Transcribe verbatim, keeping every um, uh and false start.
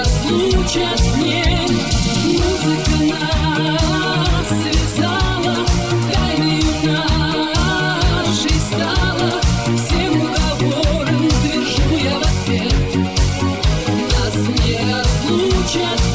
разлучат мне. Музыка нас связала, тайною нашей стала. Всем уговорам твержу я в ответ: нас не разлучат.